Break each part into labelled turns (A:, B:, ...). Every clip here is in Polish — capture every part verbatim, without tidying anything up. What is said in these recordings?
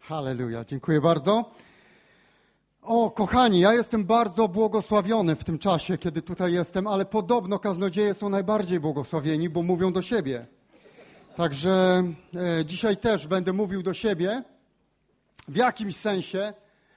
A: Halleluja, dziękuję bardzo. O, kochani, ja jestem bardzo błogosławiony w tym czasie, kiedy tutaj jestem, ale podobno kaznodzieje są najbardziej błogosławieni, bo mówią do siebie. Także e, dzisiaj też będę mówił do siebie w jakimś sensie,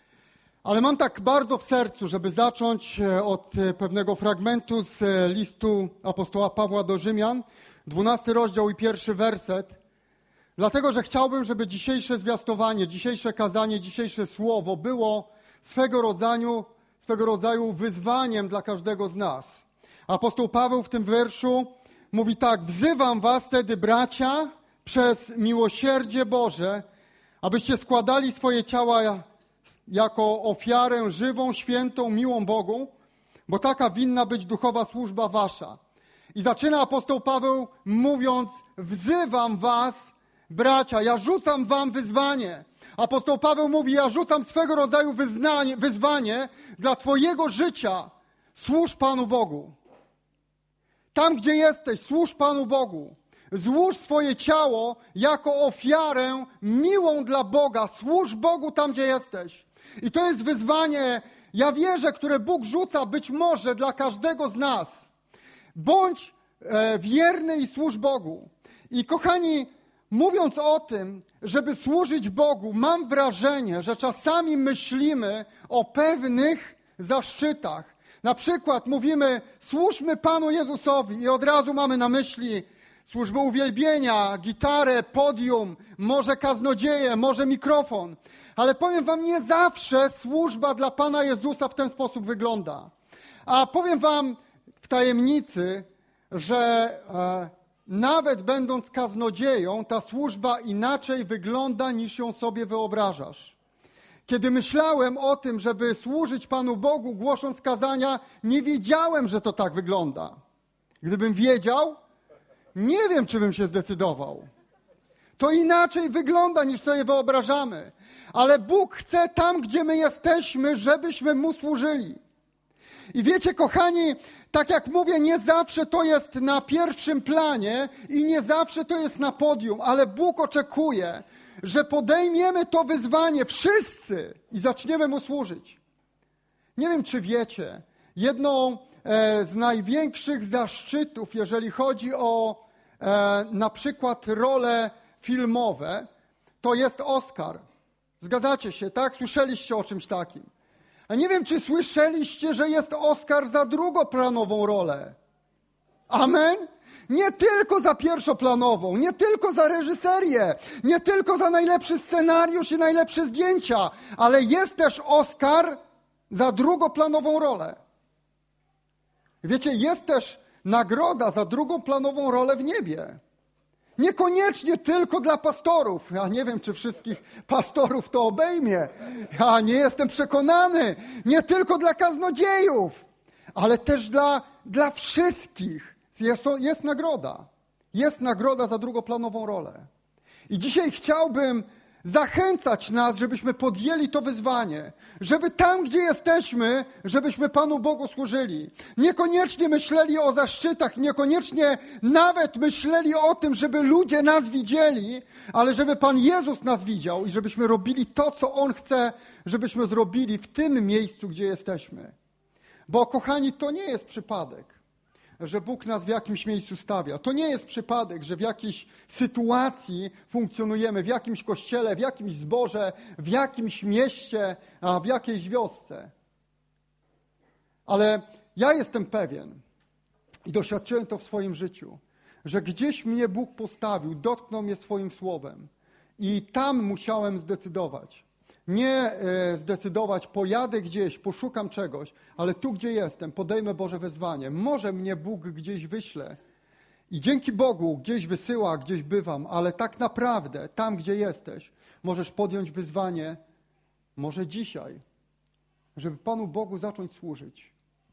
A: ale mam tak bardzo w sercu, żeby zacząć od pewnego fragmentu z listu apostoła Pawła do Rzymian, dwunasty rozdział i pierwszy werset. Dlatego, że chciałbym, żeby dzisiejsze zwiastowanie, dzisiejsze kazanie, dzisiejsze słowo było swego rodzaju, swego rodzaju wyzwaniem dla każdego z nas. Apostoł Paweł w tym wierszu mówi tak: wzywam was tedy, bracia, przez miłosierdzie Boże, abyście składali swoje ciała jako ofiarę żywą, świętą, miłą Bogu, bo taka winna być duchowa służba wasza. I zaczyna apostoł Paweł mówiąc: wzywam was, bracia, ja rzucam wam wyzwanie. Apostoł Paweł mówi: ja rzucam swego rodzaju wyznanie, wyzwanie dla twojego życia. Służ Panu Bogu. Tam, gdzie jesteś, służ Panu Bogu. Złóż swoje ciało jako ofiarę miłą dla Boga. Służ Bogu tam, gdzie jesteś. I to jest wyzwanie, ja wierzę, które Bóg rzuca być może dla każdego z nas. Bądź e, wierny i służ Bogu. I kochani, mówiąc o tym, żeby służyć Bogu, mam wrażenie, że czasami myślimy o pewnych zaszczytach. Na przykład mówimy: służmy Panu Jezusowi i od razu mamy na myśli służbę uwielbienia, gitarę, podium, może kaznodzieję, może mikrofon. Ale powiem wam, nie zawsze służba dla Pana Jezusa w ten sposób wygląda. A powiem wam w tajemnicy, że e, nawet będąc kaznodzieją, ta służba inaczej wygląda, niż ją sobie wyobrażasz. Kiedy myślałem o tym, żeby służyć Panu Bogu, głosząc kazania, nie wiedziałem, że to tak wygląda. Gdybym wiedział, nie wiem, czy bym się zdecydował. To inaczej wygląda, niż sobie wyobrażamy. Ale Bóg chce tam, gdzie my jesteśmy, żebyśmy Mu służyli. I wiecie, kochani, tak jak mówię, nie zawsze to jest na pierwszym planie i nie zawsze to jest na podium, ale Bóg oczekuje, że podejmiemy to wyzwanie wszyscy i zaczniemy Mu służyć. Nie wiem, czy wiecie, jedną e, z największych zaszczytów, jeżeli chodzi o e, na przykład role filmowe, to jest Oscar. Zgadzacie się, tak? Słyszeliście o czymś takim. A nie wiem, czy słyszeliście, że jest Oscar za drugoplanową rolę. Amen? Nie tylko za pierwszoplanową, nie tylko za reżyserię, nie tylko za najlepszy scenariusz i najlepsze zdjęcia, ale jest też Oscar za drugoplanową rolę. Wiecie, jest też nagroda za drugoplanową rolę w niebie. Niekoniecznie tylko dla pastorów. Ja nie wiem, czy wszystkich pastorów to obejmie. Ja nie jestem przekonany. Nie tylko dla kaznodziejów, ale też dla, dla wszystkich. Jest, jest nagroda. Jest nagroda za drugoplanową rolę. I dzisiaj chciałbym zachęcać nas, żebyśmy podjęli to wyzwanie, żeby tam, gdzie jesteśmy, żebyśmy Panu Bogu służyli. Niekoniecznie myśleli o zaszczytach, niekoniecznie nawet myśleli o tym, żeby ludzie nas widzieli, ale żeby Pan Jezus nas widział i żebyśmy robili to, co On chce, żebyśmy zrobili w tym miejscu, gdzie jesteśmy. Bo, kochani, to nie jest przypadek, że Bóg nas w jakimś miejscu stawia. To nie jest przypadek, że w jakiejś sytuacji funkcjonujemy, w jakimś kościele, w jakimś zborze, w jakimś mieście, a w jakiejś wiosce. Ale ja jestem pewien i doświadczyłem to w swoim życiu, że gdzieś mnie Bóg postawił, dotknął mnie swoim słowem i tam musiałem zdecydować. Nie e, zdecydować, pojadę gdzieś, poszukam czegoś, ale tu, gdzie jestem, podejmę Boże wezwanie. Może mnie Bóg gdzieś wyśle i dzięki Bogu gdzieś wysyła, gdzieś bywam, ale tak naprawdę tam, gdzie jesteś, możesz podjąć wyzwanie, może dzisiaj, żeby Panu Bogu zacząć służyć.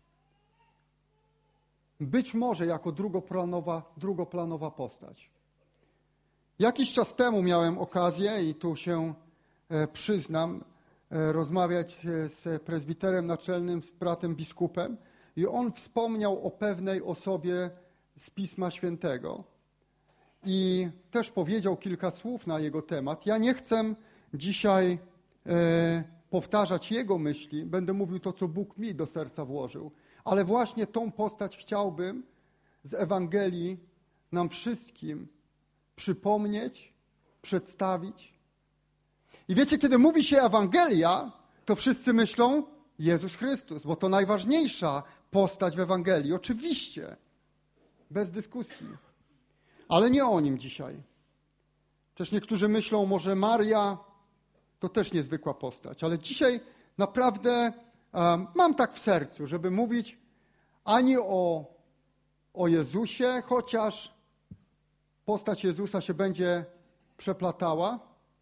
A: Być może jako drugoplanowa, drugoplanowa postać. Jakiś czas temu miałem okazję i tu się przyznam, rozmawiać z prezbiterem naczelnym, z bratem biskupem i on wspomniał o pewnej osobie z Pisma Świętego i też powiedział kilka słów na jego temat. Ja nie chcę dzisiaj e, powtarzać Jego myśli, będę mówił to, co Bóg mi do serca włożył. Ale właśnie tą postać chciałbym z Ewangelii nam wszystkim przypomnieć, przedstawić. I wiecie, kiedy mówi się Ewangelia, to wszyscy myślą Jezus Chrystus, bo to najważniejsza postać w Ewangelii. Oczywiście, bez dyskusji. Ale nie o nim dzisiaj. Też niektórzy myślą, może Maria to też niezwykła postać. Ale dzisiaj naprawdę um, mam tak w sercu, żeby mówić ani o, o Jezusie, chociaż postać Jezusa się będzie przeplatała,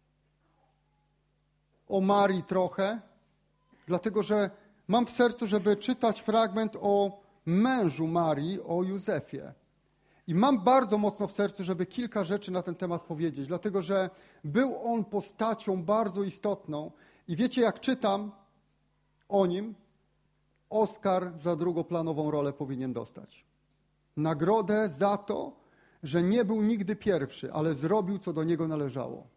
A: o Marii trochę, dlatego że mam w sercu, żeby czytać fragment o mężu Marii, o Józefie. I mam bardzo mocno w sercu, żeby kilka rzeczy na ten temat powiedzieć, dlatego że był on postacią bardzo istotną. I wiecie, jak czytam o nim, Oskar za drugoplanową rolę powinien dostać. Nagrodę za to, że nie był nigdy pierwszy, ale zrobił, co do niego należało.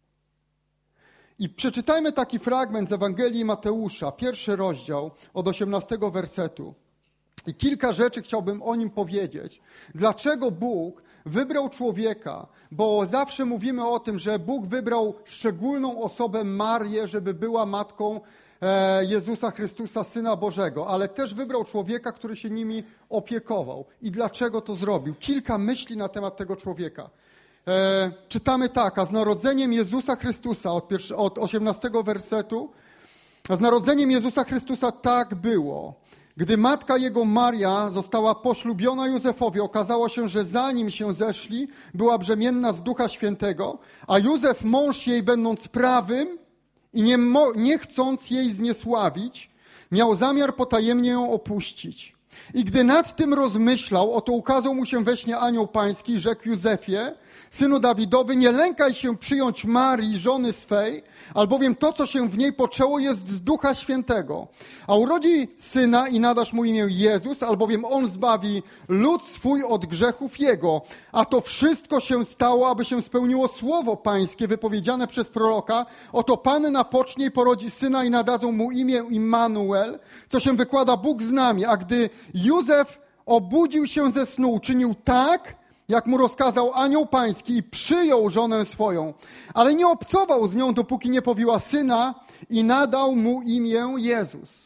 A: I przeczytajmy taki fragment z Ewangelii Mateusza, pierwszy rozdział, od osiemnastego wersetu. I kilka rzeczy chciałbym o nim powiedzieć. Dlaczego Bóg wybrał człowieka? Bo zawsze mówimy o tym, że Bóg wybrał szczególną osobę Marię, żeby była matką Jezusa Chrystusa, Syna Bożego, ale też wybrał człowieka, który się nimi opiekował. I dlaczego to zrobił? Kilka myśli na temat tego człowieka. E, czytamy tak, a z narodzeniem Jezusa Chrystusa, od, pierwszy, od osiemnastego wersetu, a z narodzeniem Jezusa Chrystusa tak było. Gdy matka jego Maria została poślubiona Józefowi, okazało się, że zanim się zeszli, była brzemienna z Ducha Świętego, a Józef, mąż jej, będąc prawym i nie, mo- nie chcąc jej zniesławić, miał zamiar potajemnie ją opuścić. I gdy nad tym rozmyślał, oto ukazał mu się we śnie anioł pański i rzekł Józefie, synu Dawidowy, nie lękaj się przyjąć Marii, żony swej, albowiem to, co się w niej poczęło, jest z Ducha Świętego. A urodzi syna i nadasz mu imię Jezus, albowiem on zbawi lud swój od grzechów jego. A to wszystko się stało, aby się spełniło słowo pańskie wypowiedziane przez proroka. Oto Panna pocznie i porodzi syna i nadadzą mu imię Immanuel, co się wykłada Bóg z nami. A gdy Józef obudził się ze snu, uczynił tak, jak mu rozkazał anioł pański i przyjął żonę swoją, ale nie obcował z nią, dopóki nie powiła syna i nadał mu imię Jezus.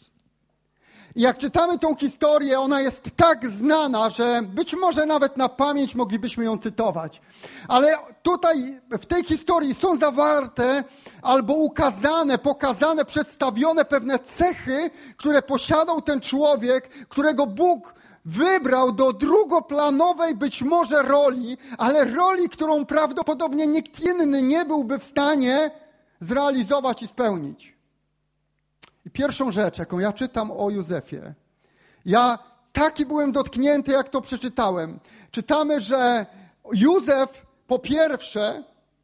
A: I jak czytamy tą historię, ona jest tak znana, że być może nawet na pamięć moglibyśmy ją cytować. Ale tutaj w tej historii są zawarte albo ukazane, pokazane, przedstawione pewne cechy, które posiadał ten człowiek, którego Bóg wybrał do drugoplanowej być może roli, ale roli, którą prawdopodobnie nikt inny nie byłby w stanie zrealizować i spełnić. I pierwszą rzecz, jaką ja czytam o Józefie, ja taki byłem dotknięty, jak to przeczytałem. Czytamy, że Józef po pierwsze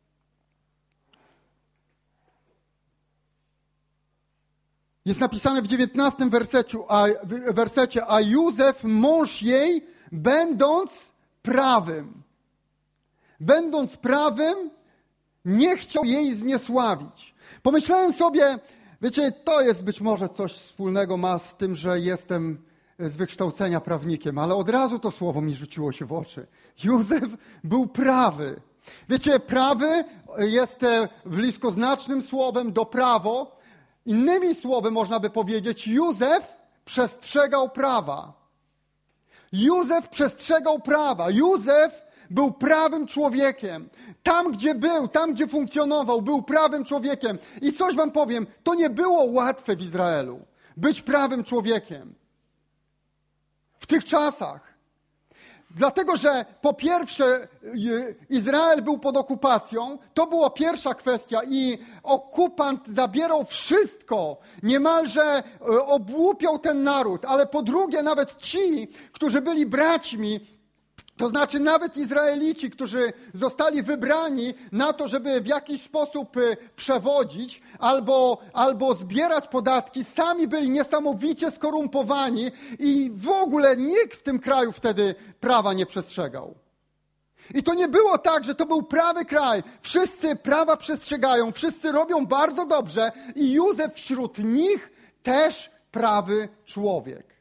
A: jest napisane w dziewiętnastym wersecie, a, wersecie, a Józef, mąż jej, będąc prawym, będąc prawym, nie chciał jej zniesławić. Pomyślałem sobie, wiecie, to jest być może coś wspólnego ma z tym, że jestem z wykształcenia prawnikiem, ale od razu to słowo mi rzuciło się w oczy. Józef był prawy. Wiecie, prawy jest bliskoznacznym słowem do prawo. Innymi słowy można by powiedzieć, Józef przestrzegał prawa. Józef przestrzegał prawa. Józef był prawym człowiekiem. Tam, gdzie był, tam, gdzie funkcjonował, był prawym człowiekiem. I coś wam powiem, to nie było łatwe w Izraelu. Być prawym człowiekiem. W tych czasach. Dlatego, że po pierwsze Izrael był pod okupacją, to była pierwsza kwestia i okupant zabierał wszystko, niemalże obłupiał ten naród, ale po drugie nawet ci, którzy byli braćmi, to znaczy nawet Izraelici, którzy zostali wybrani na to, żeby w jakiś sposób przewodzić albo, albo zbierać podatki, sami byli niesamowicie skorumpowani i w ogóle nikt w tym kraju wtedy prawa nie przestrzegał. I to nie było tak, że to był prawy kraj. Wszyscy prawa przestrzegają, wszyscy robią bardzo dobrze i Józef wśród nich też prawy człowiek.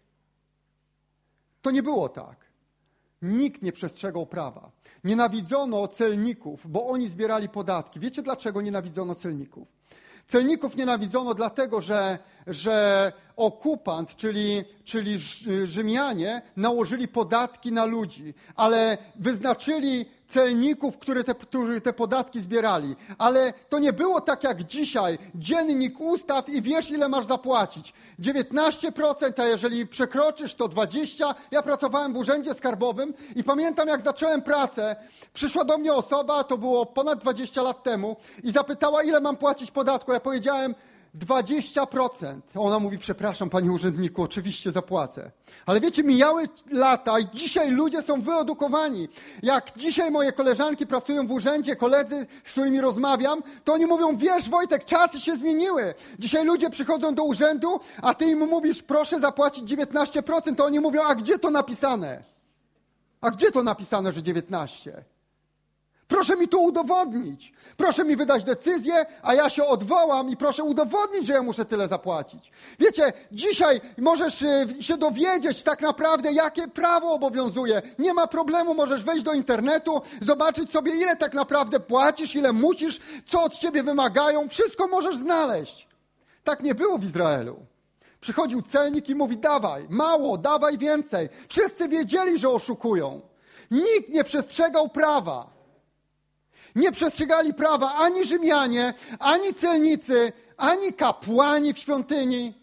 A: To nie było tak. Nikt nie przestrzegał prawa. Nienawidzono celników, bo oni zbierali podatki. Wiecie, dlaczego nienawidzono celników? Celników nienawidzono dlatego, że, że okupant, czyli, czyli Rzymianie, nałożyli podatki na ludzi, ale wyznaczyli celników, które te, którzy te podatki zbierali. Ale to nie było tak jak dzisiaj. Dziennik ustaw i wiesz, ile masz zapłacić. dziewiętnaście procent, a jeżeli przekroczysz, to dwadzieścia procent. Ja pracowałem w urzędzie skarbowym i pamiętam, jak zacząłem pracę, przyszła do mnie osoba, to było ponad dwadzieścia lat temu, i zapytała, ile mam płacić podatku. Ja powiedziałem dwadzieścia procent. Ona mówi, przepraszam, panie urzędniku, oczywiście zapłacę. Ale wiecie, mijały lata i dzisiaj ludzie są wyedukowani. Jak dzisiaj moje koleżanki pracują w urzędzie, koledzy, z którymi rozmawiam, to oni mówią, wiesz, Wojtek, czasy się zmieniły. Dzisiaj ludzie przychodzą do urzędu, a ty im mówisz, proszę zapłacić dziewiętnaście procent, to oni mówią, a gdzie to napisane? A gdzie to napisane, że dziewiętnaście procent? Proszę mi to udowodnić. Proszę mi wydać decyzję, a ja się odwołam i proszę udowodnić, że ja muszę tyle zapłacić. Wiecie, dzisiaj możesz się dowiedzieć tak naprawdę, jakie prawo obowiązuje. Nie ma problemu, możesz wejść do internetu, zobaczyć sobie, ile tak naprawdę płacisz, ile musisz, co od ciebie wymagają. Wszystko możesz znaleźć. Tak nie było w Izraelu. Przychodził celnik i mówi, dawaj, mało, dawaj więcej. Wszyscy wiedzieli, że oszukują. Nikt nie przestrzegał prawa. Nie przestrzegali prawa ani Rzymianie, ani celnicy, ani kapłani w świątyni.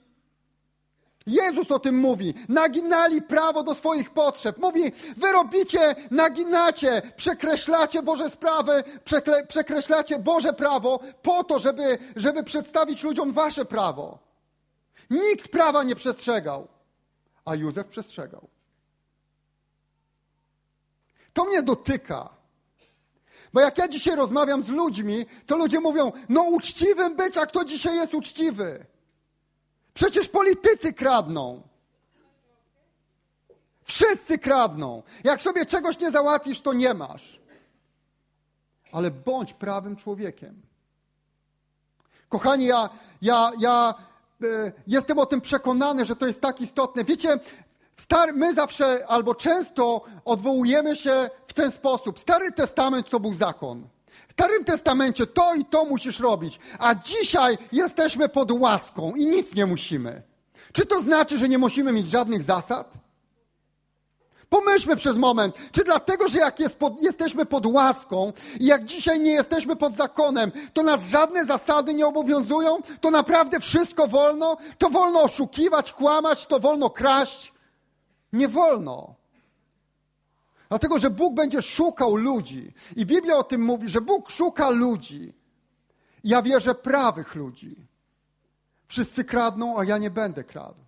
A: Jezus o tym mówi. Naginali prawo do swoich potrzeb. Mówi, wy robicie, naginacie, przekreślacie Boże sprawy, przekle, przekreślacie Boże prawo po to, żeby, żeby przedstawić ludziom wasze prawo. Nikt prawa nie przestrzegał, a Józef przestrzegał. To mnie dotyka. Bo jak ja dzisiaj rozmawiam z ludźmi, to ludzie mówią, no uczciwym być, a kto dzisiaj jest uczciwy? Przecież politycy kradną. Wszyscy kradną. Jak sobie czegoś nie załatwisz, to nie masz. Ale bądź prawym człowiekiem. Kochani, ja, ja, ja y, jestem o tym przekonany, że to jest tak istotne. Wiecie, Stary, my zawsze albo często odwołujemy się w ten sposób. Stary Testament to był zakon. W Starym Testamencie to i to musisz robić. A dzisiaj jesteśmy pod łaską i nic nie musimy. Czy to znaczy, że nie musimy mieć żadnych zasad? Pomyślmy przez moment, czy dlatego, że jak jest pod, jesteśmy pod łaską i jak dzisiaj nie jesteśmy pod zakonem, to nas żadne zasady nie obowiązują? To naprawdę wszystko wolno? To wolno oszukiwać, kłamać, to wolno kraść? Nie wolno. Dlatego, że Bóg będzie szukał ludzi. I Biblia o tym mówi, że Bóg szuka ludzi. Ja wierzę prawych ludzi. Wszyscy kradną, a ja nie będę kradł.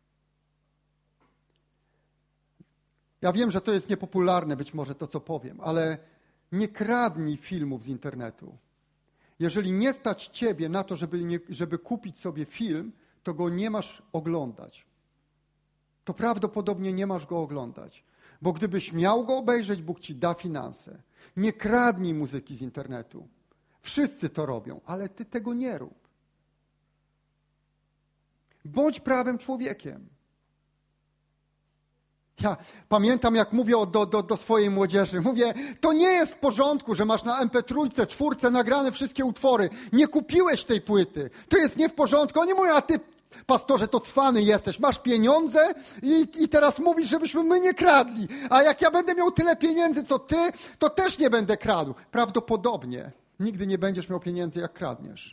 A: Ja wiem, że to jest niepopularne być może to, co powiem, ale nie kradnij filmów z internetu. Jeżeli nie stać ciebie na to, żeby, nie, żeby kupić sobie film, to go nie masz oglądać. To prawdopodobnie nie masz go oglądać. Bo gdybyś miał go obejrzeć, Bóg ci da finanse. Nie kradnij muzyki z internetu. Wszyscy to robią, ale ty tego nie rób. Bądź prawym człowiekiem. Ja pamiętam, jak mówię do, do, do swojej młodzieży. Mówię, to nie jest w porządku, że masz na em pe trzy, czwórce nagrane wszystkie utwory. Nie kupiłeś tej płyty. To jest nie w porządku. Oni mówią, a ty, pastorze, to cwany jesteś. Masz pieniądze i, i teraz mówisz, żebyśmy my nie kradli. A jak ja będę miał tyle pieniędzy, co ty, to też nie będę kradł. Prawdopodobnie nigdy nie będziesz miał pieniędzy, jak kradniesz.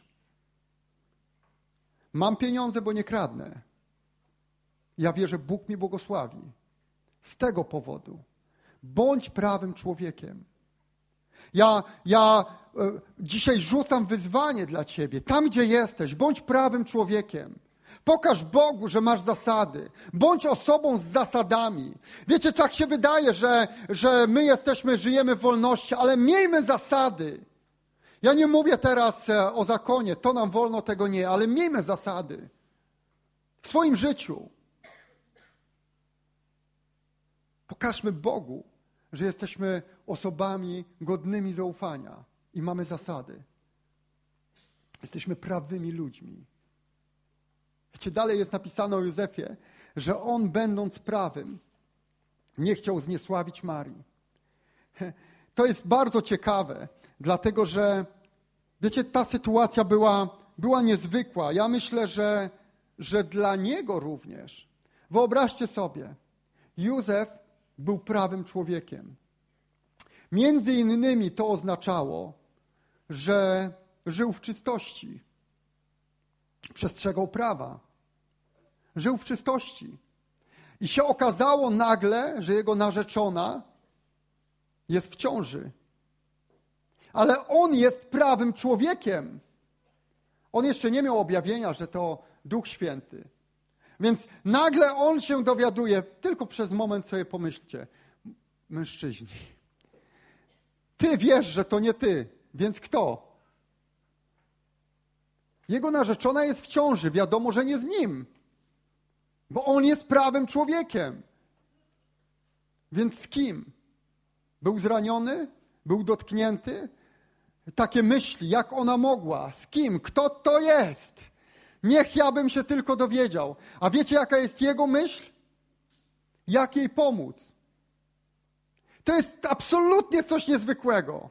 A: Mam pieniądze, bo nie kradnę. Ja wierzę, Bóg mi błogosławi. Z tego powodu. Bądź prawym człowiekiem. Ja, ja e, dzisiaj rzucam wyzwanie dla ciebie. Tam, gdzie jesteś, bądź prawym człowiekiem. Pokaż Bogu, że masz zasady. Bądź osobą z zasadami. Wiecie, tak się wydaje, że, że my jesteśmy, żyjemy w wolności, ale miejmy zasady. Ja nie mówię teraz o zakonie, to nam wolno, tego nie, ale miejmy zasady w swoim życiu. Pokażmy Bogu, że jesteśmy osobami godnymi zaufania i mamy zasady. Jesteśmy prawymi ludźmi. Wiecie, dalej jest napisane o Józefie, że on, będąc prawym, nie chciał zniesławić Marii. To jest bardzo ciekawe, dlatego że, wiecie, ta sytuacja była, była niezwykła. Ja myślę, że, że dla niego również. Wyobraźcie sobie, Józef był prawym człowiekiem. Między innymi to oznaczało, że żył w czystości, przestrzegał prawa, żył w czystości. I się okazało nagle, że jego narzeczona jest w ciąży. Ale on jest prawym człowiekiem. On jeszcze nie miał objawienia, że to Duch Święty. Więc nagle on się dowiaduje, tylko przez moment sobie pomyślcie, mężczyźni, ty wiesz, że to nie ty, więc kto? Jego narzeczona jest w ciąży, wiadomo, że nie z nim, bo on jest prawym człowiekiem. Więc z kim? Był zraniony? Był dotknięty? Takie myśli, jak ona mogła? Z kim? Kto to jest? Niech ja bym się tylko dowiedział. A wiecie, jaka jest jego myśl? Jak jej pomóc? To jest absolutnie coś niezwykłego.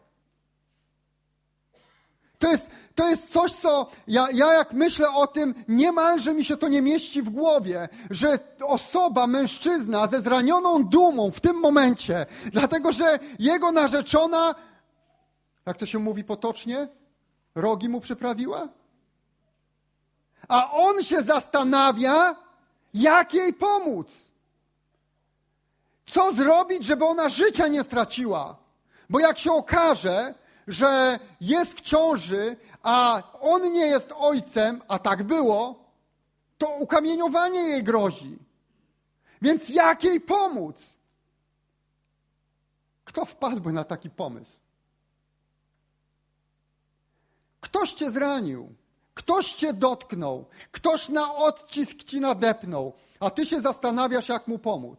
A: To jest, to jest coś, co ja, ja jak myślę o tym, niemalże mi się to nie mieści w głowie, że osoba, mężczyzna ze zranioną dumą w tym momencie, dlatego że jego narzeczona, jak to się mówi potocznie, rogi mu przyprawiła? A on się zastanawia, jak jej pomóc. Co zrobić, żeby ona życia nie straciła? Bo jak się okaże, że jest w ciąży, a on nie jest ojcem, a tak było, to ukamieniowanie jej grozi. Więc jak jej pomóc? Kto wpadłby na taki pomysł? Ktoś cię zranił, ktoś cię dotknął, ktoś na odcisk ci nadepnął, a ty się zastanawiasz, jak mu pomóc.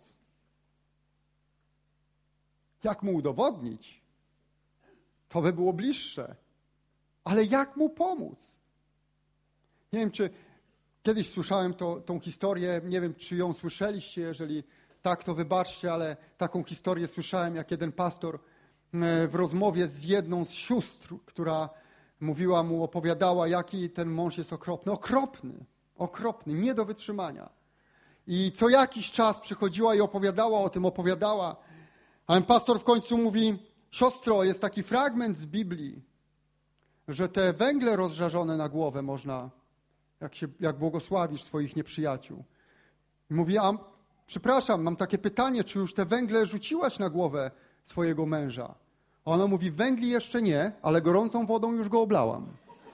A: Jak mu udowodnić? To by było bliższe. Ale jak mu pomóc? Nie wiem, czy kiedyś słyszałem to, tą historię, nie wiem, czy ją słyszeliście, jeżeli tak, to wybaczcie, ale taką historię słyszałem, jak jeden pastor w rozmowie z jedną z sióstr, która mówiła mu, opowiadała, jaki ten mąż jest okropny. Okropny, okropny, nie do wytrzymania. I co jakiś czas przychodziła i opowiadała o tym, opowiadała, a ten pastor w końcu mówi: siostro, jest taki fragment z Biblii, że te węgle rozżarzone na głowę można, jak, się, jak błogosławisz swoich nieprzyjaciół. I mówi: a przepraszam, mam takie pytanie, czy już te węgle rzuciłaś na głowę swojego męża? A ona mówi: węgli jeszcze nie, ale gorącą wodą już go oblałam.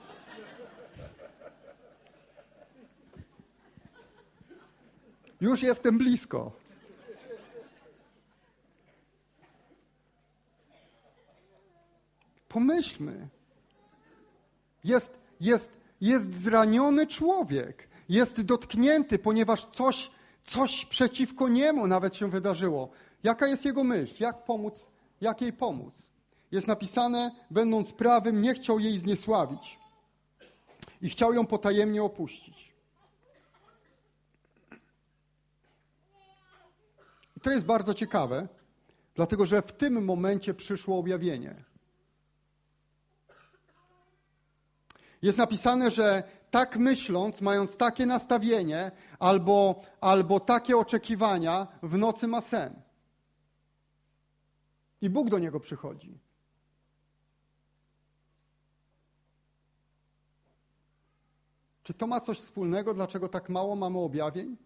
A: Już jestem blisko. Pomyślmy. Jest, jest, jest zraniony człowiek. Jest dotknięty, ponieważ coś, coś przeciwko niemu nawet się wydarzyło. Jaka jest jego myśl? Jak pomóc? Jak jej pomóc? Jest napisane, będąc prawym, nie chciał jej zniesławić i chciał ją potajemnie opuścić. I to jest bardzo ciekawe, dlatego że w tym momencie przyszło objawienie. Jest napisane, że tak myśląc, mając takie nastawienie albo, albo takie oczekiwania, w nocy ma sen. I Bóg do niego przychodzi. Czy to ma coś wspólnego, dlaczego tak mało mamy objawień?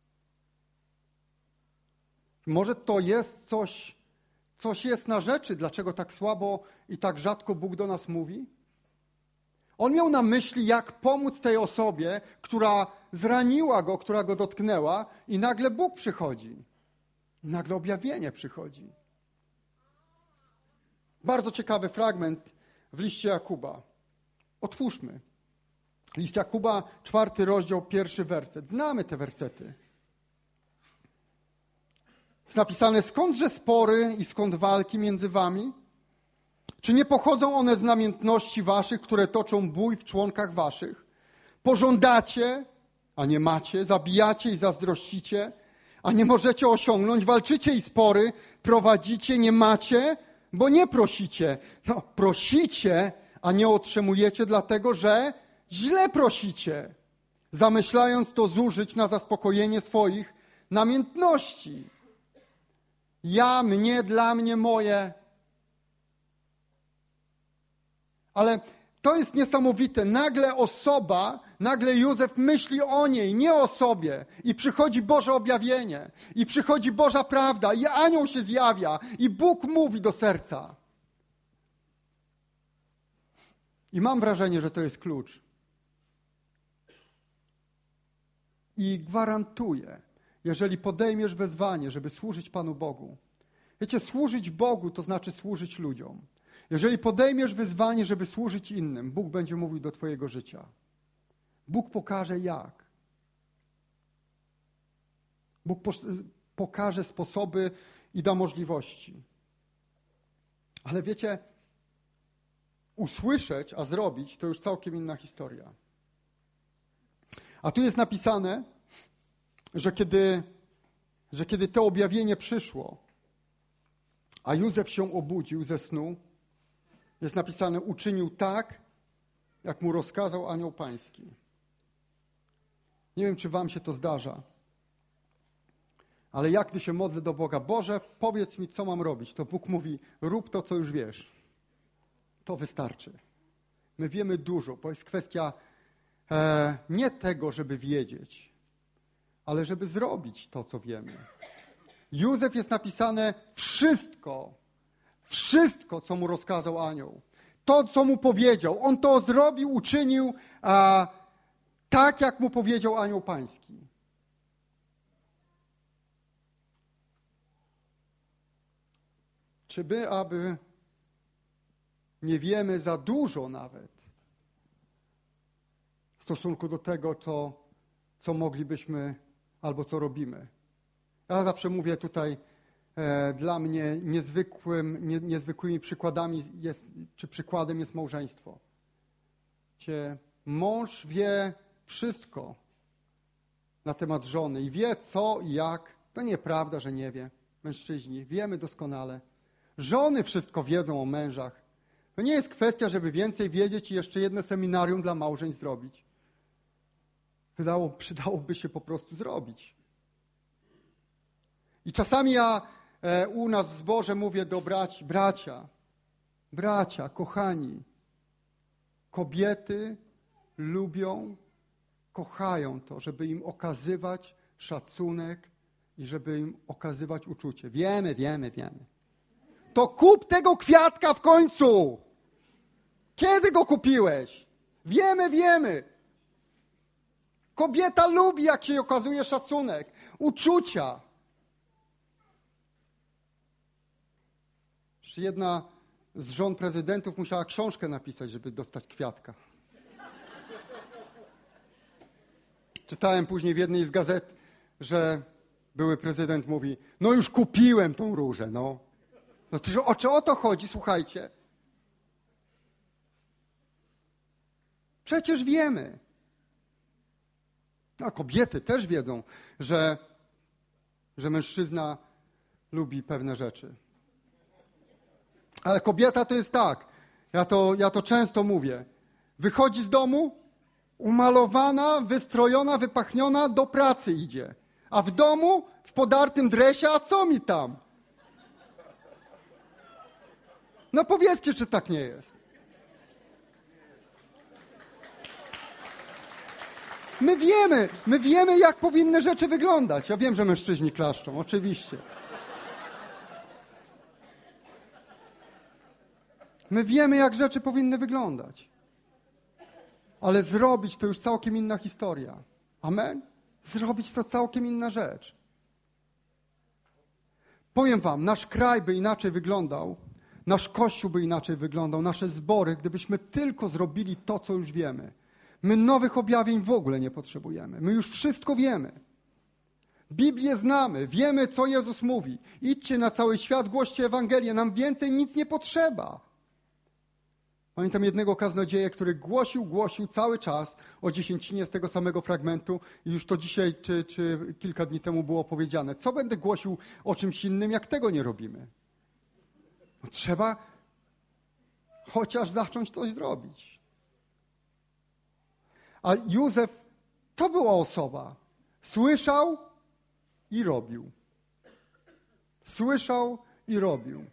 A: Może to jest coś, coś jest na rzeczy, dlaczego tak słabo i tak rzadko Bóg do nas mówi? On miał na myśli, jak pomóc tej osobie, która zraniła go, która go dotknęła, i nagle Bóg przychodzi. I nagle objawienie przychodzi. Bardzo ciekawy fragment w liście Jakuba. Otwórzmy. List Jakuba, czwarty rozdział, pierwszy werset. Znamy te wersety. Jest napisane, skądże spory i skąd walki między wami? Czy nie pochodzą one z namiętności waszych, które toczą bój w członkach waszych? Pożądacie, a nie macie, zabijacie i zazdrościcie, a nie możecie osiągnąć, walczycie i spory prowadzicie, nie macie, bo nie prosicie. No, prosicie, a nie otrzymujecie, dlatego że źle prosicie, zamyślając to zużyć na zaspokojenie swoich namiętności. Ja, mnie, dla mnie, moje. Ale to jest niesamowite. Nagle osoba, nagle Józef myśli o niej, nie o sobie. I przychodzi Boże objawienie. I przychodzi Boża prawda. I anioł się zjawia. I Bóg mówi do serca. I mam wrażenie, że to jest klucz. I gwarantuję, jeżeli podejmiesz wezwanie, żeby służyć Panu Bogu. Wiecie, służyć Bogu to znaczy służyć ludziom. Jeżeli podejmiesz wyzwanie, żeby służyć innym, Bóg będzie mówił do twojego życia. Bóg pokaże jak. Bóg pokaże sposoby i da możliwości. Ale wiecie, usłyszeć, a zrobić, to już całkiem inna historia. A tu jest napisane, że kiedy, że kiedy to objawienie przyszło, a Józef się obudził ze snu, jest napisane, uczynił tak, jak mu rozkazał anioł pański. Nie wiem, czy wam się to zdarza, ale jak gdy się modlę do Boga, Boże, powiedz mi, co mam robić, to Bóg mówi, rób to, co już wiesz. To wystarczy. My wiemy dużo, bo jest kwestia e, nie tego, żeby wiedzieć, ale żeby zrobić to, co wiemy. Józef jest napisane wszystko, wszystko, co mu rozkazał anioł. To, co mu powiedział. On to zrobił, uczynił a, tak, jak mu powiedział anioł pański. Czy my, aby nie wiemy za dużo nawet w stosunku do tego, co, co moglibyśmy albo co robimy. Ja zawsze mówię tutaj, e, dla mnie niezwykłym, nie, niezwykłymi przykładami jest, czy przykładem jest małżeństwo. Wiecie, mąż wie wszystko na temat żony i wie co i jak. To nieprawda, że nie wie. Mężczyźni wiemy doskonale. Żony wszystko wiedzą o mężach. To nie jest kwestia, żeby więcej wiedzieć i jeszcze jedno seminarium dla małżeństw zrobić. Wydało, przydałoby się po prostu zrobić. I czasami ja e, u nas w zborze mówię do braci, bracia, bracia, kochani, kobiety lubią, kochają to, żeby im okazywać szacunek i żeby im okazywać uczucie. Wiemy, wiemy, wiemy. To kup tego kwiatka w końcu. Kiedy go kupiłeś? Wiemy, wiemy. Kobieta lubi, jak się okazuje szacunek, uczucia. Jedna z żon prezydentów musiała książkę napisać, żeby dostać kwiatka. Czytałem później w jednej z gazet, że były prezydent mówi, no już kupiłem tą różę, no. No to, o, czy o to chodzi, słuchajcie? Przecież wiemy. A kobiety też wiedzą, że, że mężczyzna lubi pewne rzeczy. Ale kobieta to jest tak, ja to, ja to często mówię, wychodzi z domu, umalowana, wystrojona, wypachniona, do pracy idzie. A w domu, w podartym dresie, a co mi tam? No powiedzcie, czy tak nie jest. My wiemy, my wiemy, jak powinny rzeczy wyglądać. Ja wiem, że mężczyźni klaszczą, oczywiście. My wiemy, jak rzeczy powinny wyglądać. Ale zrobić to już całkiem inna historia. Amen? Zrobić to całkiem inna rzecz. Powiem wam, nasz kraj by inaczej wyglądał, nasz Kościół by inaczej wyglądał, nasze zbory, gdybyśmy tylko zrobili to, co już wiemy. My nowych objawień w ogóle nie potrzebujemy. My już wszystko wiemy. Biblię znamy, wiemy, co Jezus mówi. Idźcie na cały świat, głoście Ewangelię, nam więcej nic nie potrzeba. Pamiętam jednego kaznodzieję, który głosił, głosił cały czas o dziesięcinie z tego samego fragmentu i już to dzisiaj czy, czy kilka dni temu było powiedziane. Co będę głosił o czymś innym, jak tego nie robimy? No, trzeba chociaż zacząć coś zrobić. A Józef to była osoba. Słyszał i robił. Słyszał i robił.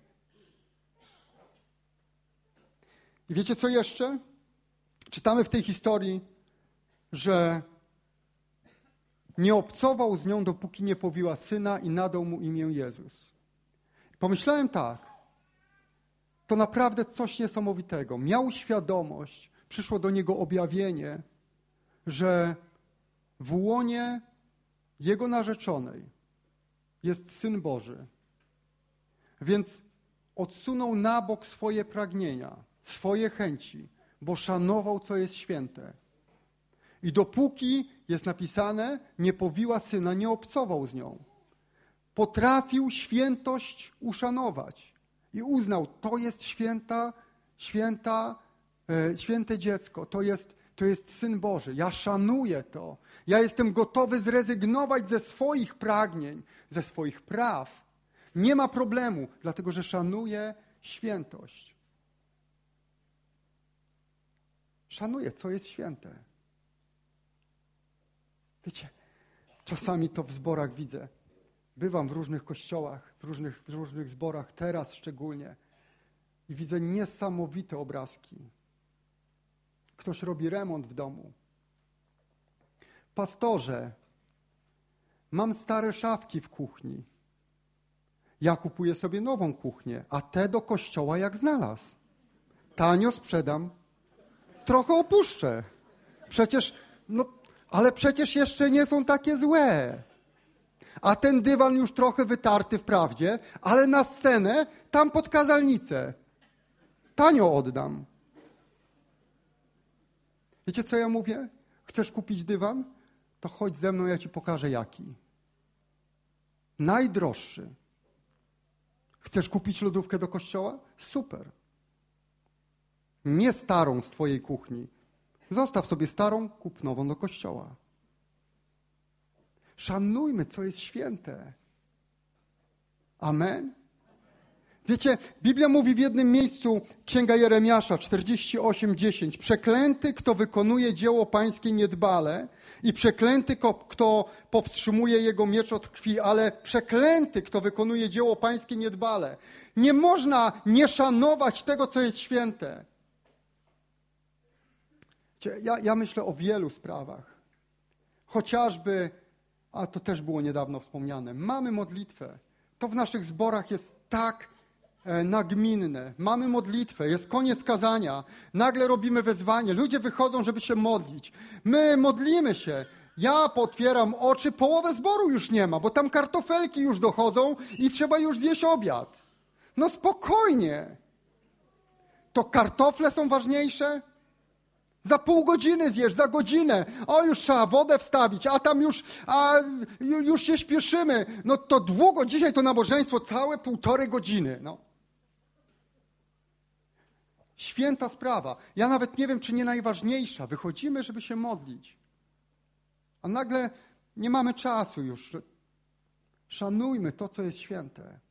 A: I wiecie co jeszcze? Czytamy w tej historii, że nie obcował z nią, dopóki nie powiła syna i nadał mu imię Jezus. Pomyślałem tak, to naprawdę coś niesamowitego. Miał świadomość, przyszło do niego objawienie, że w łonie jego narzeczonej jest Syn Boży. Więc odsunął na bok swoje pragnienia, swoje chęci, bo szanował, co jest święte. I dopóki, jest napisane, nie powiła syna, nie obcował z nią. Potrafił świętość uszanować. I uznał, to jest święta, święta, e, święte dziecko, to jest, to jest Syn Boży. Ja szanuję to. Ja jestem gotowy zrezygnować ze swoich pragnień, ze swoich praw. Nie ma problemu, dlatego że szanuję świętość. Szanuję, co jest święte. Wiecie, czasami to w zborach widzę. Bywam w różnych kościołach, w różnych, w różnych zborach, teraz szczególnie. I widzę niesamowite obrazki. Ktoś robi remont w domu. Pastorze, mam stare szafki w kuchni. Ja kupuję sobie nową kuchnię, a te do kościoła jak znalazł. Tanio sprzedam, trochę opuszczę. Przecież, no, ale przecież jeszcze nie są takie złe. A ten dywan już trochę wytarty wprawdzie, ale na scenę, tam pod kazalnicę. Tanio oddam. Wiecie, co ja mówię? Chcesz kupić dywan? To chodź ze mną, ja ci pokażę jaki. Najdroższy. Chcesz kupić lodówkę do kościoła? Super. Nie starą z twojej kuchni. Zostaw sobie starą, kup nową do kościoła. Szanujmy, co jest święte. Amen? Wiecie, Biblia mówi w jednym miejscu, Księga Jeremiasza czterdzieści osiem dziesięć. Przeklęty, kto wykonuje dzieło pańskie niedbale i przeklęty, kto powstrzymuje jego miecz od krwi, ale przeklęty, kto wykonuje dzieło pańskie niedbale. Nie można nie szanować tego, co jest święte. Ja, ja myślę o wielu sprawach. Chociażby, a to też było niedawno wspomniane, mamy modlitwę. To w naszych zborach jest tak e, nagminne. Mamy modlitwę, jest koniec kazania. Nagle robimy wezwanie. Ludzie wychodzą, żeby się modlić. My modlimy się. Ja potwieram oczy, połowę zboru już nie ma, bo tam kartofelki już dochodzą i trzeba już zjeść obiad. No spokojnie. To kartofle są ważniejsze? Za pół godziny zjesz, za godzinę. O, już trzeba wodę wstawić, a tam już, a, już się śpieszymy. No to długo, dzisiaj to nabożeństwo całe półtorej godziny. No. Święta sprawa. Ja nawet nie wiem, czy nie najważniejsza. Wychodzimy, żeby się modlić. A nagle nie mamy czasu już. Szanujmy to, co jest święte.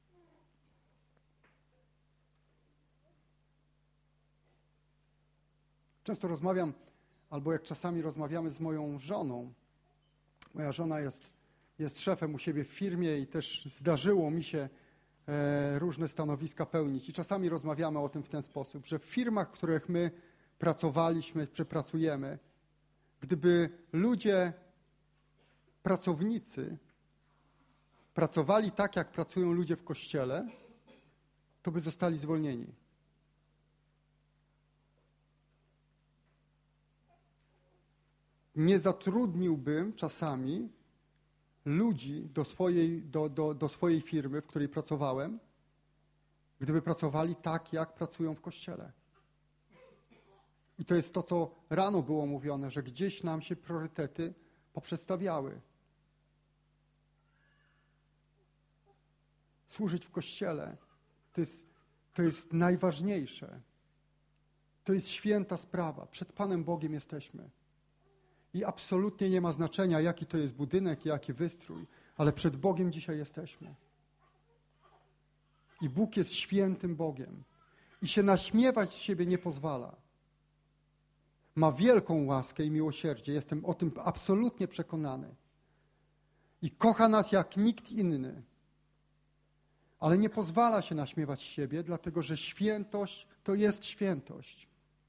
A: Często rozmawiam, albo jak czasami rozmawiamy z moją żoną. Moja żona jest, jest szefem u siebie w firmie i też zdarzyło mi się e, różne stanowiska pełnić. I czasami rozmawiamy o tym w ten sposób, że w firmach, w których my pracowaliśmy, czy pracujemy, gdyby ludzie, pracownicy pracowali tak, jak pracują ludzie w kościele, to by zostali zwolnieni. Nie zatrudniłbym czasami ludzi do swojej, do, do, do swojej firmy, w której pracowałem, gdyby pracowali tak, jak pracują w kościele. I to jest to, co rano było mówione, że gdzieś nam się priorytety poprzedstawiały. służyć w Kościele. To jest, to jest najważniejsze. To jest święta sprawa. Przed Panem Bogiem jesteśmy. I absolutnie nie ma znaczenia, jaki to jest budynek, jaki wystrój, ale przed Bogiem dzisiaj jesteśmy. I Bóg jest świętym Bogiem. I się naśmiewać z siebie nie pozwala. Ma wielką łaskę i miłosierdzie. Jestem o tym absolutnie przekonany. I kocha nas jak nikt inny. Ale nie pozwala się naśmiewać z siebie, dlatego że świętość to jest świętość.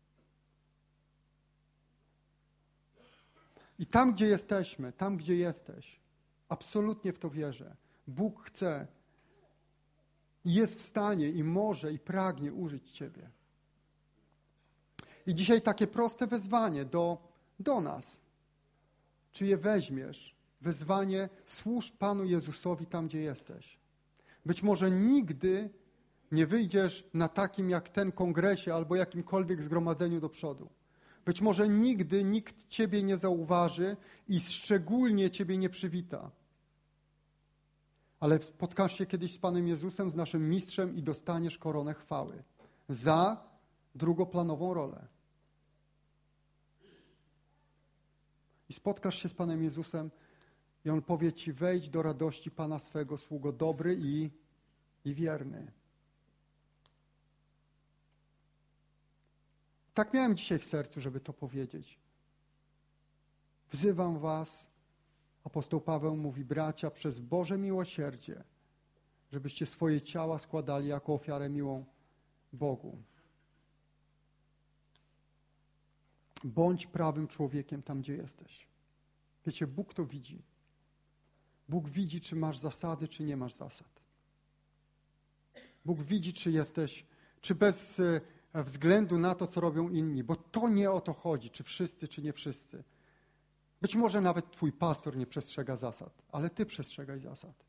A: I tam, gdzie jesteśmy, tam, gdzie jesteś, absolutnie w to wierzę. Bóg chce, jest w stanie i może i pragnie użyć Ciebie. I dzisiaj takie proste wezwanie do, do nas. Czy je weźmiesz? Wezwanie, służ Panu Jezusowi tam, gdzie jesteś. Być może nigdy nie wyjdziesz na takim jak ten kongresie albo jakimkolwiek zgromadzeniu do przodu. Być może nigdy nikt Ciebie nie zauważy i szczególnie Ciebie nie przywita. Ale spotkasz się kiedyś z Panem Jezusem, z naszym mistrzem i dostaniesz koronę chwały za drugoplanową rolę. I spotkasz się z Panem Jezusem i On powie Ci, wejdź do radości Pana swego, sługo dobry i, i wierny. Tak miałem dzisiaj w sercu, żeby to powiedzieć. Wzywam was, apostoł Paweł mówi, bracia, przez Boże miłosierdzie, żebyście swoje ciała składali jako ofiarę miłą Bogu. Bądź prawym człowiekiem tam, gdzie jesteś. Wiecie, Bóg to widzi. Bóg widzi, czy masz zasady, czy nie masz zasad. Bóg widzi, czy jesteś, czy bez względu na to, co robią inni, bo to nie o to chodzi, czy wszyscy, czy nie wszyscy. Być może nawet twój pastor nie przestrzega zasad, ale ty przestrzegaj zasad.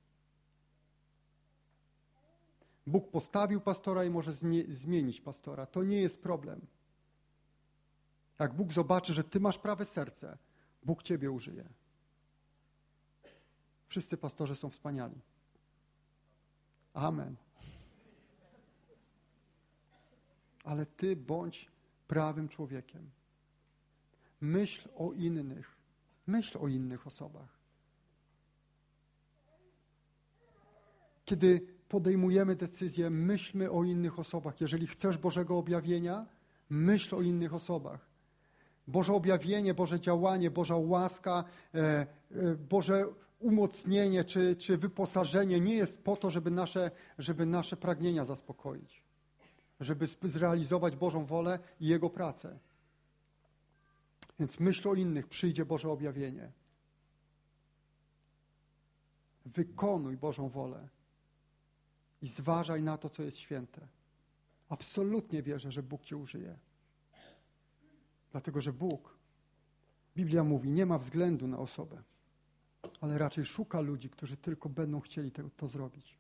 A: Bóg postawił pastora i może zmienić pastora. To nie jest problem. Jak Bóg zobaczy, że ty masz prawe serce, Bóg ciebie użyje. Wszyscy pastorzy są wspaniali. Amen. Ale ty bądź prawym człowiekiem. Myśl o innych. Myśl o innych osobach. Kiedy podejmujemy decyzje, myślmy o innych osobach. Jeżeli chcesz Bożego objawienia, myśl o innych osobach. Boże objawienie, Boże działanie, Boża łaska, e, e, Boże umocnienie czy, czy wyposażenie nie jest po to, żeby nasze, żeby nasze pragnienia zaspokoić. Żeby zrealizować Bożą wolę i Jego pracę. Więc myśl o innych, przyjdzie Boże objawienie. Wykonuj Bożą wolę i zważaj na to, co jest święte. Absolutnie wierzę, że Bóg cię użyje. Dlatego, że Bóg, Biblia mówi, nie ma względu na osobę, ale raczej szuka ludzi, którzy tylko będą chcieli to, to zrobić.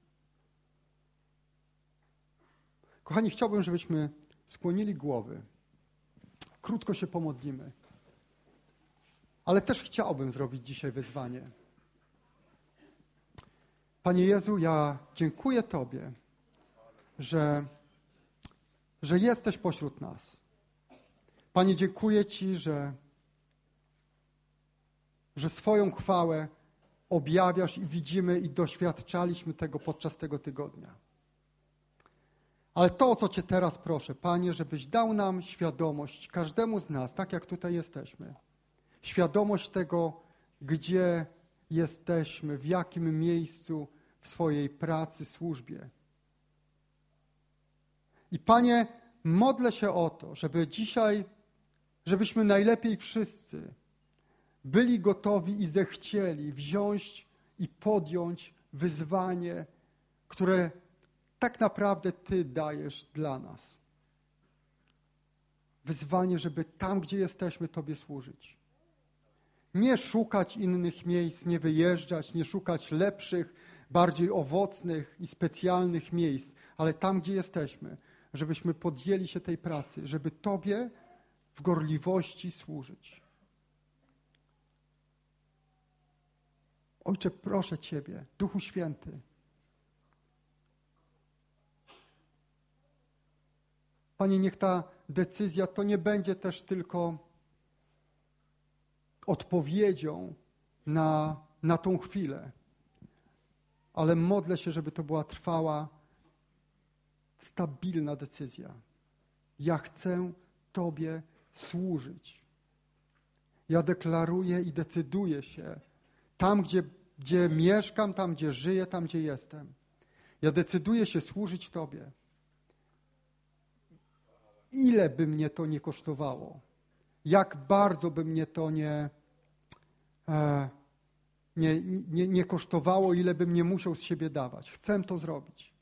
A: Kochani, chciałbym, żebyśmy skłonili głowy. Krótko się pomodlimy. Ale też chciałbym zrobić dzisiaj wyzwanie. Panie Jezu, ja dziękuję Tobie, że, że jesteś pośród nas. Panie, dziękuję Ci, że, że swoją chwałę objawiasz i widzimy i doświadczaliśmy tego podczas tego tygodnia. Ale to, o co Cię teraz proszę, Panie, żebyś dał nam świadomość, każdemu z nas, tak jak tutaj jesteśmy, świadomość tego, gdzie jesteśmy, w jakim miejscu w swojej pracy, służbie. I Panie, modlę się o to, żeby dzisiaj, żebyśmy najlepiej wszyscy byli gotowi i zechcieli wziąć i podjąć wyzwanie, które tak naprawdę Ty dajesz dla nas. Wyzwanie, żeby tam, gdzie jesteśmy, Tobie służyć. Nie szukać innych miejsc, nie wyjeżdżać, nie szukać lepszych, bardziej owocnych i specjalnych miejsc, ale tam, gdzie jesteśmy, żebyśmy podjęli się tej pracy, żeby Tobie w gorliwości służyć. Ojcze, proszę Ciebie, Duchu Święty, Panie, niech ta decyzja to nie będzie też tylko odpowiedzią na, na tą chwilę, ale modlę się, żeby to była trwała, stabilna decyzja. Ja chcę Tobie służyć. Ja deklaruję i decyduję się tam, gdzie, gdzie mieszkam, tam, gdzie żyję, tam, gdzie jestem. Ja decyduję się służyć Tobie. Ile by mnie to nie kosztowało, jak bardzo by mnie to nie, e, nie, nie, nie kosztowało, ile bym nie musiał z siebie dawać. Chcę to zrobić.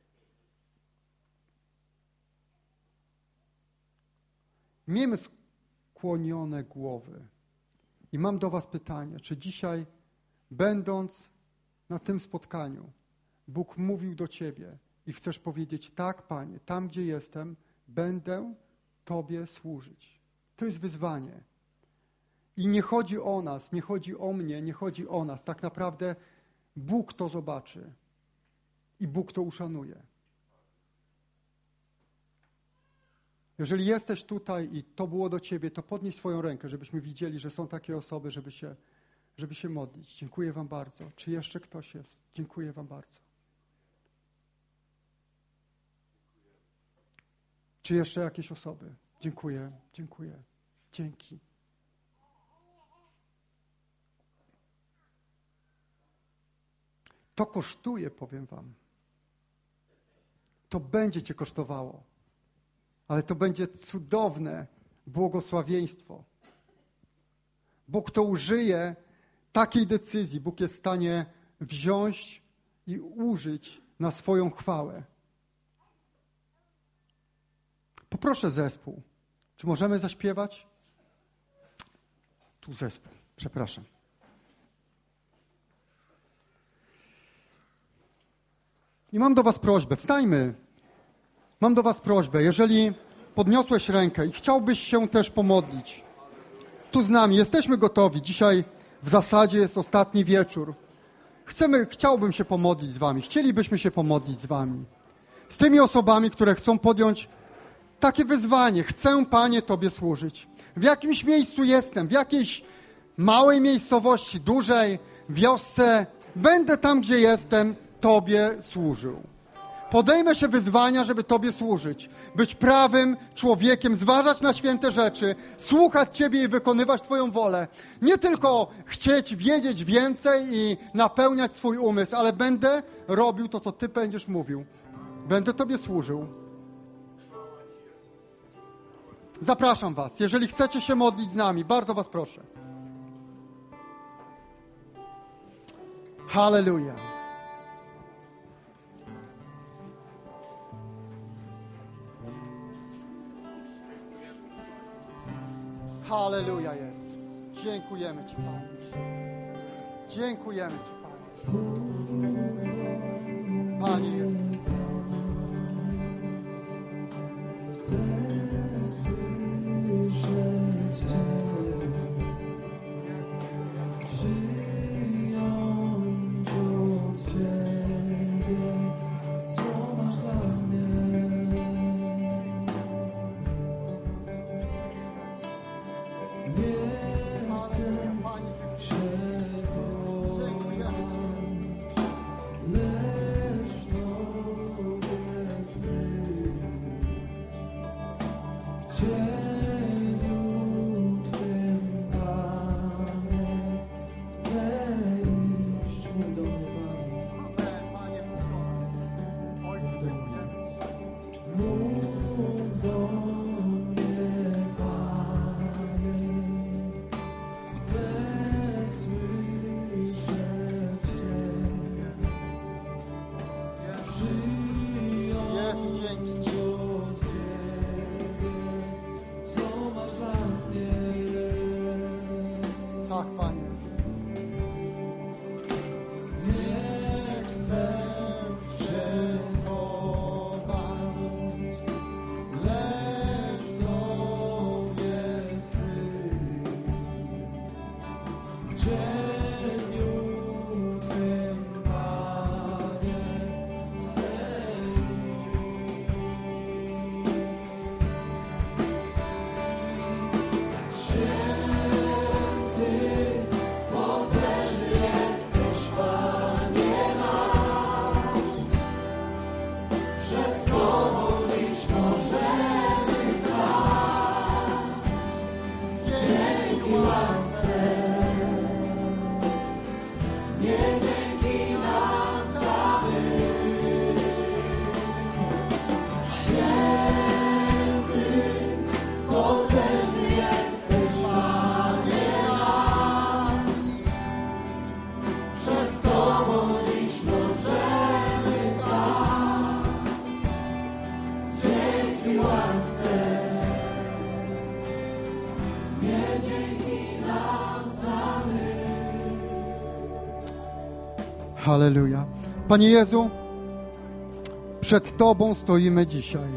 A: Miejmy skłonione głowy. I mam do was pytanie, czy dzisiaj, będąc na tym spotkaniu, Bóg mówił do ciebie i chcesz powiedzieć: tak, Panie, tam gdzie jestem, będę Tobie służyć. To jest wyzwanie. I nie chodzi o nas, nie chodzi o mnie, nie chodzi o nas. Tak naprawdę Bóg to zobaczy i Bóg to uszanuje. Jeżeli jesteś tutaj i to było do ciebie, to podnieś swoją rękę, żebyśmy widzieli, że są takie osoby, żeby się, żeby się modlić. Dziękuję wam bardzo. Czy jeszcze ktoś jest? Dziękuję wam bardzo. Czy jeszcze jakieś osoby? Dziękuję, dziękuję. Dzięki. To kosztuje, powiem wam. To będzie cię kosztowało. Ale to będzie cudowne błogosławieństwo. Bóg to użyje takiej decyzji. Bóg jest w stanie wziąć i użyć na swoją chwałę. Poproszę zespół. Czy możemy zaśpiewać? Tu zespół, przepraszam. I mam do was prośbę, wstańmy. Mam do was prośbę, jeżeli podniosłeś rękę i chciałbyś się też pomodlić, tu z nami, jesteśmy gotowi. Dzisiaj w zasadzie jest ostatni wieczór. Chcemy, chciałbym się pomodlić z wami, chcielibyśmy się pomodlić z wami. Z tymi osobami, które chcą podjąć takie wyzwanie. Chcę, Panie, Tobie służyć. W jakimś miejscu jestem, w jakiejś małej miejscowości, dużej, wiosce. Będę tam, gdzie jestem, Tobie służył. Podejmę się wyzwania, żeby Tobie służyć. Być prawym człowiekiem, zważać na święte rzeczy, słuchać Ciebie i wykonywać Twoją wolę. Nie tylko chcieć wiedzieć więcej i napełniać swój umysł, ale będę robił to, co Ty będziesz mówił. Będę Tobie służył. Zapraszam was, jeżeli chcecie się modlić z nami, bardzo was proszę. Halleluja. Halleluja jest. Dziękujemy Ci, Panie. Dziękujemy Ci, Panie. Panie. Halleluja. Panie Jezu, przed Tobą stoimy dzisiaj.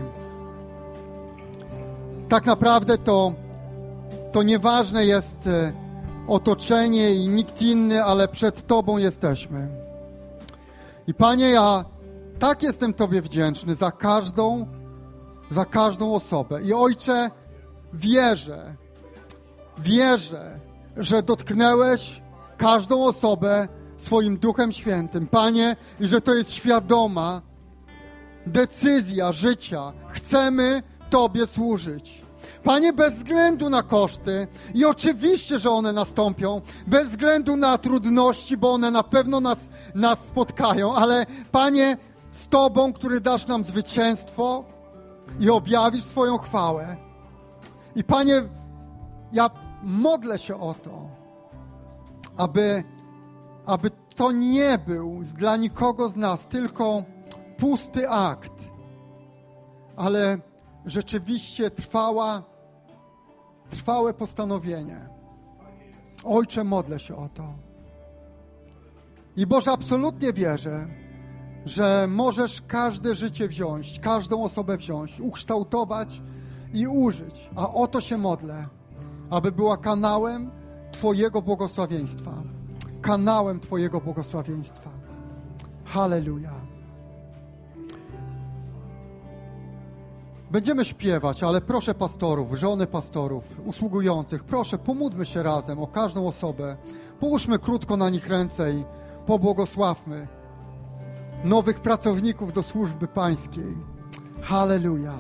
A: Tak naprawdę to, to nieważne jest otoczenie i nikt inny, ale przed Tobą jesteśmy. I Panie, ja tak jestem Tobie wdzięczny za każdą, za każdą osobę. I Ojcze, wierzę, wierzę, że dotknęłeś każdą osobę swoim Duchem Świętym, Panie, i że to jest świadoma decyzja życia. Chcemy Tobie służyć. Panie, bez względu na koszty, i oczywiście, że one nastąpią, bez względu na trudności, bo one na pewno nas, nas spotkają, ale Panie, z Tobą, który dasz nam zwycięstwo i objawisz swoją chwałę. I Panie, ja modlę się o to, aby, aby to nie był dla nikogo z nas tylko pusty akt, ale rzeczywiście trwała, trwałe postanowienie. Ojcze, modlę się o to. I Boże, absolutnie wierzę, że możesz każde życie wziąć, każdą osobę wziąć, ukształtować i użyć. A o to się modlę, aby była kanałem Twojego błogosławieństwa. Kanałem Twojego błogosławieństwa. Halleluja. Będziemy śpiewać, ale proszę pastorów, żony pastorów, usługujących, proszę, pomódlmy się razem o każdą osobę. Połóżmy krótko na nich ręce i pobłogosławmy nowych pracowników do służby pańskiej. Halleluja.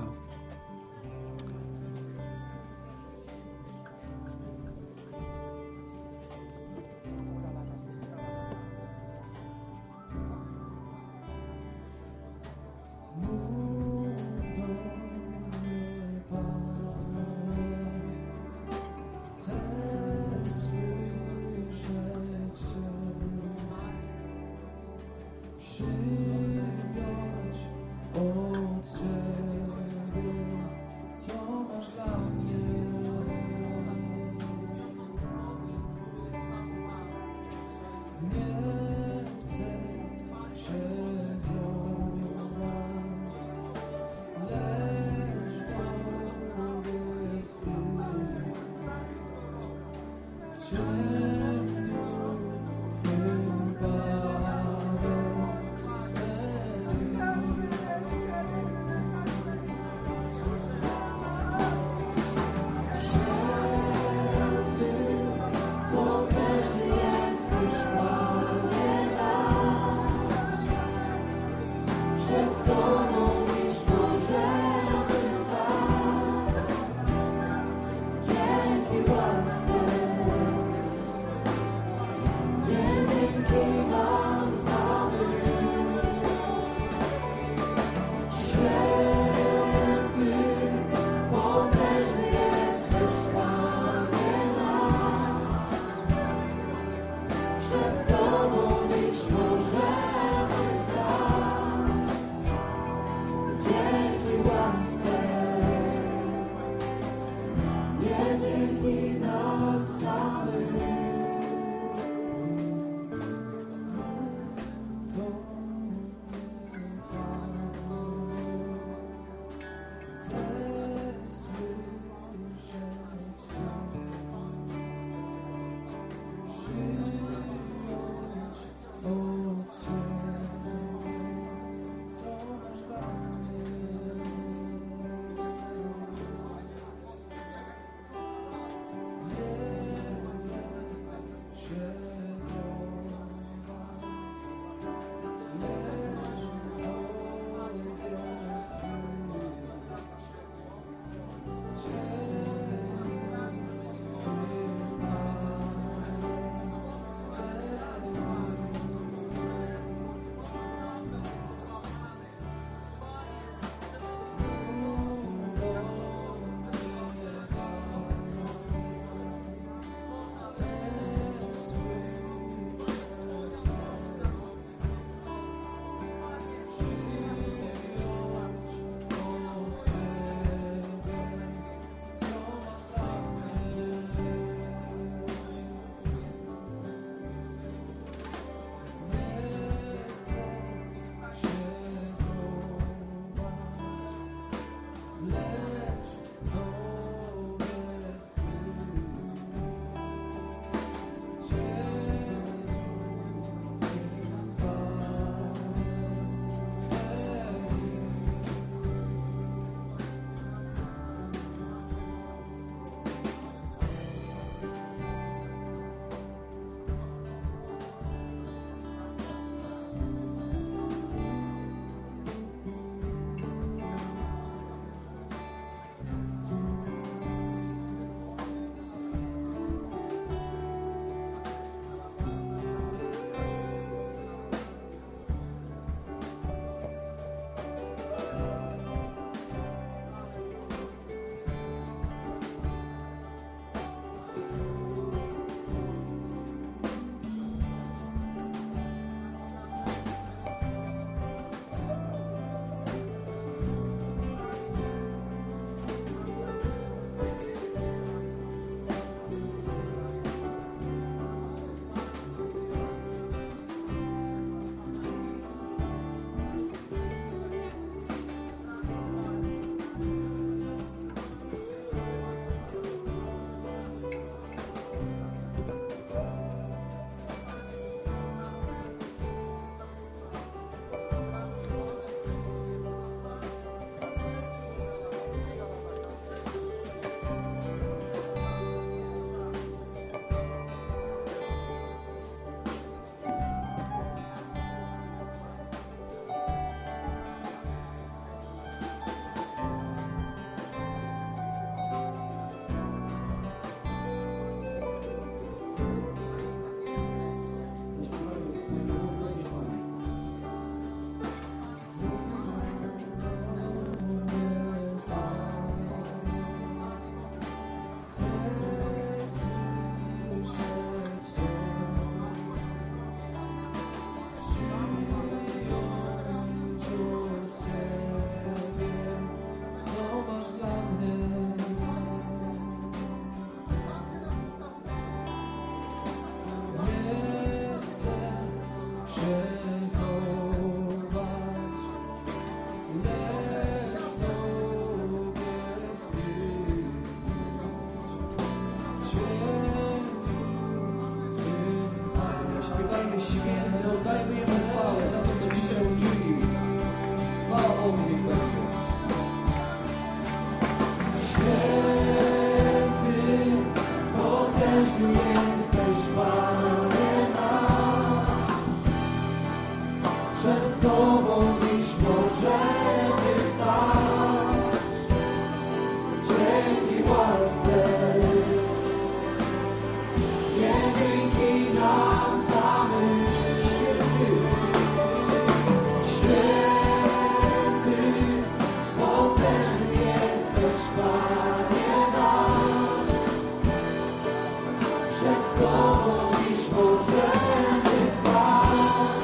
B: Tobą dziś możemy stać.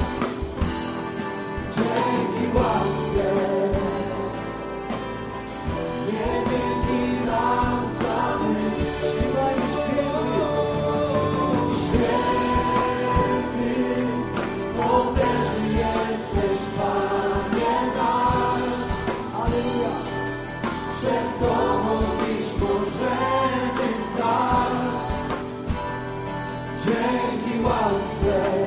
B: Dzięki łasce, nie dzięki nam samym. Śpiewaj święty, święty, potężny jesteś, Panie nasz. Alleluja. Przed Tobą dziś możemy stać. Dzięki łasce.